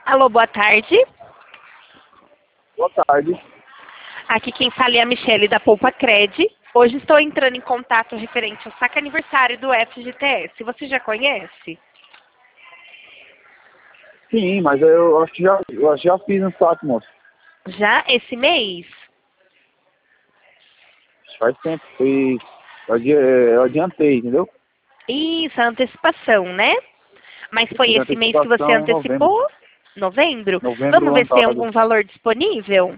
Alô, boa tarde. Boa tarde. Aqui quem fala é a Michele da Poupa Cred. Hoje estou entrando em contato referente ao saque aniversário do FGTS. Você já conhece? Sim, mas eu acho que já fiz um saque, moço. Já esse mês? Faz tempo. Eu adiantei, entendeu? Isso, a antecipação, né? Mas Eu foi fiz esse mês que você antecipação em novembro. antecipou? Novembro? Novembro Vamos do ver ano se tem passado. algum valor disponível?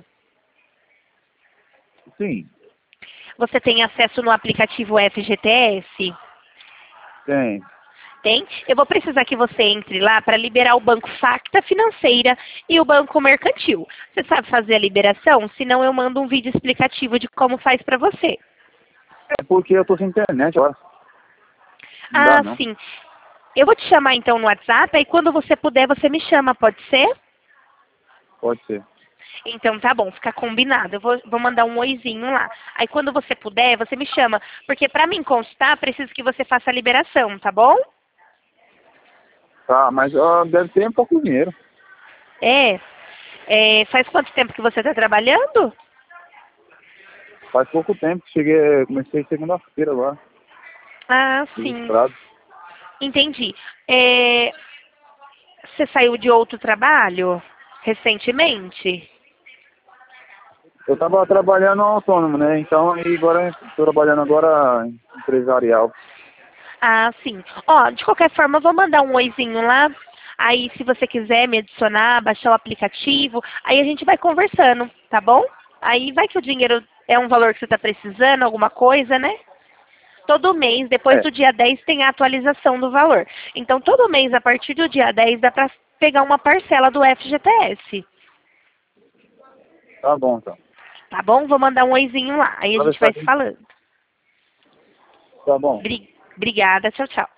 Sim, Você tem acesso no aplicativo FGTS? tem. Tem? Eu vou precisar que você entre lá para liberar o Banco Facta Financeira e o Banco Mercantil. Você sabe fazer a liberação? Senão eu mando um vídeo explicativo de como faz para você. É porque eu tô sem internet agora. Não dá, Ah, não. sim. Eu vou te chamar então no WhatsApp, aí quando você puder, você me chama, pode ser? Pode ser. Então tá bom, fica combinado. Eu vou mandar um oizinho lá. Aí quando você puder, você me chama. Porque para mim constar, preciso que você faça a liberação, tá bom? Tá, mas deve ter um pouco de dinheiro. Faz quanto tempo que você está trabalhando? Faz pouco tempo que comecei segunda-feira lá, Ah, sim. registrado. Entendi. É, Você saiu de outro trabalho recentemente? Eu tava trabalhando autônomo, né? Então, e agora estou trabalhando agora empresarial. Ah, sim. Ó, de qualquer forma, eu vou mandar um oizinho lá. Aí, se você quiser me adicionar, baixar o aplicativo, aí a gente vai conversando, tá bom? Aí vai que o dinheiro é um valor que você está precisando, alguma coisa, né? Todo mês, depois É, do dia 10, tem a atualização do valor. Então, todo mês, a partir do dia 10, dá para pegar uma parcela do FGTS. tá bom, então. Tá bom? Vou mandar um oizinho lá. Aí a gente vai se falando. Tá bom. Obrigada. Tchau, tchau.